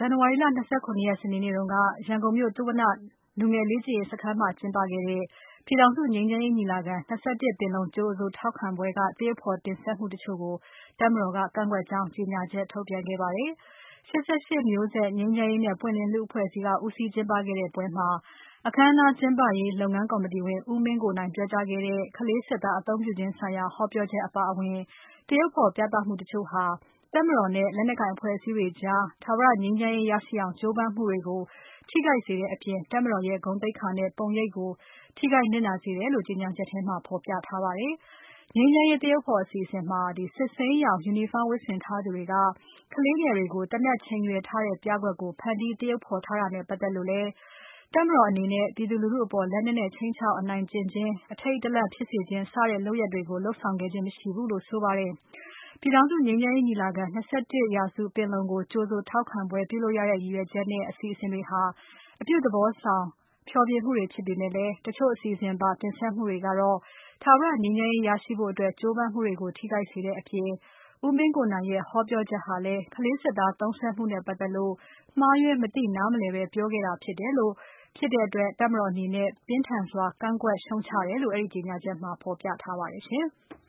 န်နဝါရီလ 29 ရက် စနေနေ့က ရန်ကုန်မြို့ သုဝဏ္ဏလူငယ်လေ့ကျင့်ရေးစခန်းမှာကျင်းပခဲ့တဲ့ ပြည်ထောင်စုငြိမ်းချမ်းရေးညီလာခံ ၂၁ ပင်လုံကြိုဆိုထောက်ခံပွဲက သရုပ်ဖော်တင်ဆက်မှုတချို့ကို တပ်မတော်က ကန့်ကွက်ကြောင်း ကြေညာချက်ထုတ်ပြန်ခဲ့ပါတယ်။ ၈၈ မျိုးဆက်ငြိမ်းချမ်းရေးနဲ့ ပွင့်လင်းလူ့အဖွဲ့အစည်းက ဦးစီးကျင်းပခဲ့တဲ့ပွဲမှာ အခမ်းအနားကျင်းပရေး လုပ်ငန်းကော်မတီဝင် ဦးမင်းကိုနိုင်ပြောကြားခဲ့တဲ့ ကလေးစစ်သားအသုံးပြုခြင်းဆိုင်ရာ ဟောပြောချက်အပါအဝင် သရုပ်ဖော်ပြသမှုတချို့ဟာ တပ်မတော်နဲ့ လက်နက်ကိုင်အဖွဲ့အစည်းတွေကြား ထာဝရငြိမ်းချမ်းရေးရရှိအောင် ကြိုးပမ်းမှုတွေကို ထိခိုက်စေတဲ့အပြင် တပ်မတော်ရဲ့ ဂုဏ်သိက္ခာနဲ့ ပုံရိပ်ကို ထိခိုက်နစ်နာစေတယ်လို့ ကြေညာချက်ထဲမှာ ဖော်ပြထားပါတယ်။ ငြိမ်းချမ်းရေးသရုပ်ဖော်အစီအစဉ်မှာ စစ်စိမ်းရောင် ယူနီဖောင်းဝတ်ဆင်ထားသူတွေက ကလေးငယ်တွေကို သေနတ်ချိန်ရွယ်ထားတဲ့ ပြကွက်ကို ဖန်တီးသရုပ်ဖော်ထားတာနဲ့ပတ်သက်လို့လည်း တပ်မတော်အနေနဲ့ ပြည်သူလူထုအပေါ် လက်နက်နဲ့ ခြိမ်းခြောက်အနိုင်ကျင့်ခြင်း၊ အထိတ်တလန့်ဖြစ်စေခြင်း စတဲ့လုပ်ရပ်တွေကို လုပ်ဆောင်ခဲ့ခြင်းမရှိဘူးလို့ဆိုပါတယ်။ ပြည်ထောင်စုငြိမ်းချမ်းရေးညီလာခံ ၂၁ ရာစုပင်လုံကို ကြိုဆိုထောက်ခံပွဲပြုလုပ်ရတဲ့ ရည်ရွယ်ချက်နဲ့ အစီအစဉ်တွေဟာ အပြုသဘောဆောင်ဖျော်ဖြေမှုတွေဖြစ်ပေမဲ့ တချို့အစီအစဉ်ပါ တင်ဆက်မှုတွေကတော့ ထာဝရငြိမ်းချမ်းရေးရရှိဖို့ ကြိုးပမ်းမှုတွေကို ထိခိုက်စေတဲ့အပြင် ဦးမင်းကိုနိုင်ရဲ့ ဟောပြောချက်ဟာလည်း ကလေးစစ်သားသုံးစွဲမှုနဲ့ပတ်သက်လို့ မှားယွင်း မသိနားမလည်ဘဲ ပြောခဲ့တာဖြစ်တဲ့အတွက် တပ်မတော်အနေနဲ့ ပြင်းထန်စွာ ကန့်ကွက်ရှုတ်ချတယ်လို့ အဲဒီကြေညာချက်မှာ ဖော်ပြထားပါတယ်ရှင်။